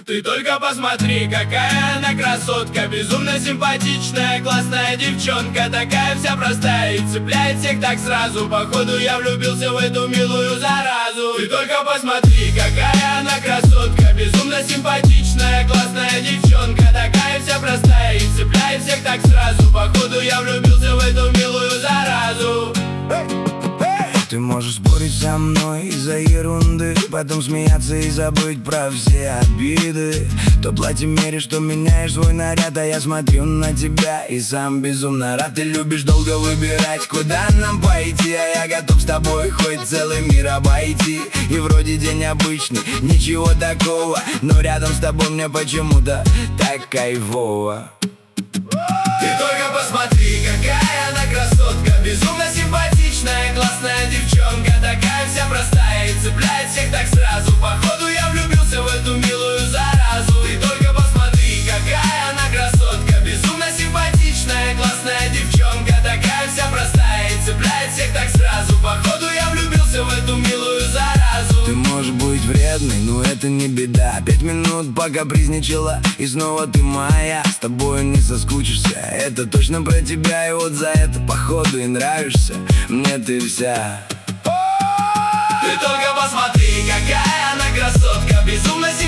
Ты только посмотри, какая она красотка, безумно симпатичная, классная девчонка, такая вся простая и цепляет всех так сразу. Походу я влюбился в эту милую заразу. Ты только посмотри, какая она красотка, безумно симпатичная, классная девчонка, такая вся простая и цепляет всех так сразу. Походу я влюбился в эту милую заразу. Ты можешь спорить со мной из-за ерунды, потом смеяться и забыть про все обиды. То платье меришь, что меняешь свой наряд, а я смотрю на тебя и сам безумно рад. Ты любишь долго выбирать, куда нам пойти, а я готов с тобой хоть целый мир обойти. И вроде день обычный, ничего такого, но рядом с тобой мне почему-то так кайфово. Ты только посмотри, какая она красотка, безумно симпатичная, классная девчонка, такая вся простая и цепляет всех так сразу. Походу я влюбился в эту милую заразу. Ты только посмотри, какая она красотка, безумно симпатичная, классная девчонка, такая вся простая и цепляет всех так сразу. Походу я влюбился в эту милую заразу. Ты можешь быть вредной, но это не беда. 5 минут пока призничала, и снова ты моя. С тобой не соскучишься, это точно про тебя. И вот за это походу и нравишься мне ты вся. Ты только посмотри, какая она красотка, безумно симпатичная,